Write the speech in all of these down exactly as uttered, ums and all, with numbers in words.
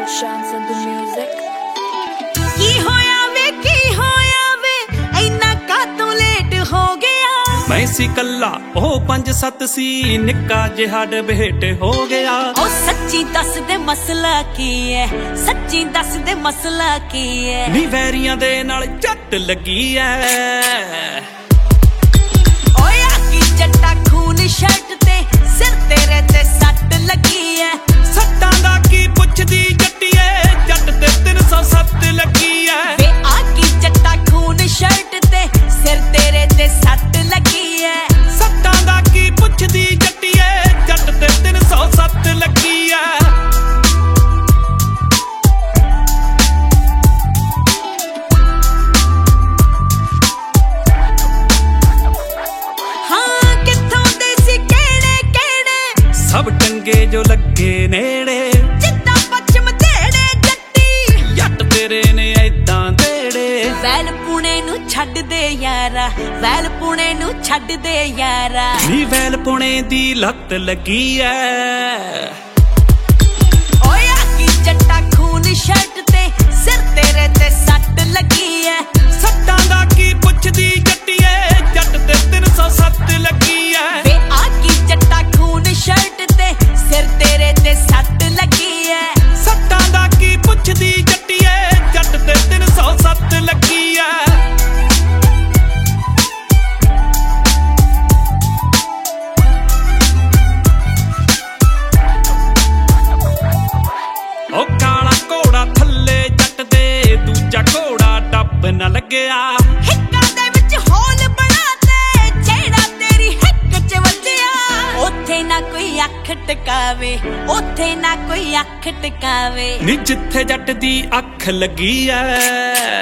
Chance and the music. की होया वे की होया वे इन्ना कातों लेट हो गया। मैं सी कल्ला ओ पंज सत सी निक्का जिहा डबेट हो गया। ओ सच्ची दस दे मसला की है, सच्ची दस दे मसला की है। नी वैरियां दे नाल जट लगी है। ओया की जट्टा खून शर्ट ते सिर तेरे ते सट लगी है। सट्टां दा की पुछदी जट्टीए जट ते तीन सौ सत्त लगी है। वे आ की जट्टा खून शर्ट ते सिर तेरे ते सट लगी है। सट्टां दा की पुछदी जट्टीए जट ते तीन सौ सत्त लगी है। सब टंगे जो लगे नेड़े जिद्दां पश्चिम देड़े जट्टी जट तेरे ने ऐदां देड़े। वैल पुणे नू छड्ड दे यारा, वैल पुणे नू छड्ड दे यारा। नी वैल पुणे दी लत लगी है। ओया की जट्टा खून शर्ट ते सिर तेरे ते सट लगी है। सट्टां दा की पुछदी जट्टीए जट ते तीन सौ सत्त लगी है। वे आ की जट्टा खून शर्ट ते सिर तेरे ते सट लगी है। सट्टां दा की पुछदी जट्टीए जट ते तीन सौ सत्त लगी है। ओ काला घोड़ा थल्ले जट दे दूजा घोड़ा डब न लगया। हिक्कां दे विच होल बना दे जेड़ा तेरी हिक च वजया। ओथे ना कोई अख टकावे, ओथे ना कोई अख टकावे। नी जिथे जट दी अख लगी है।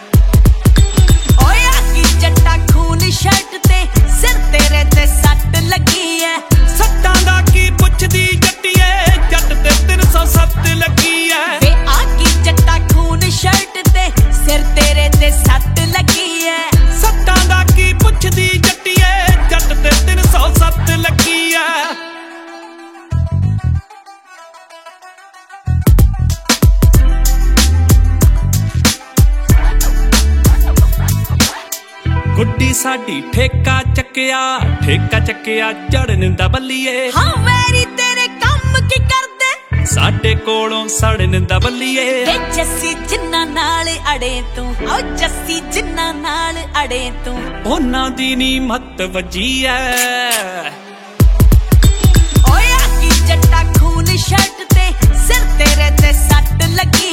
ओया की जट्टा खून शर्ट ते सिर तेरे ते सट लगी है। सट्टां दा की पुछदी जट्टीए जट ते तीन सौ सत्त लगी है। वे आ की जट्टा खून शर्ट ते सिर तेरे ते सट लगी है। सट्टां दा की पुछदी जट्टीए जट ते तीन सौ सत्त लगी है। गुड्डी साडी ठेका चक्किया, ठेका चक्किया जड़न दा बल्लीए। हाँ वैरी तेरे काम की करदे साडे कोलों सड़न दा बल्लीए। वे जस्सी जिन्ना नाल अड़े तू, ओ जस्सी जिन्ना नाल अड़े तू। ओना दी नी मत वजी है। ओया की जट्टा खून शर्ट ते सिर तेरे ते सट लगी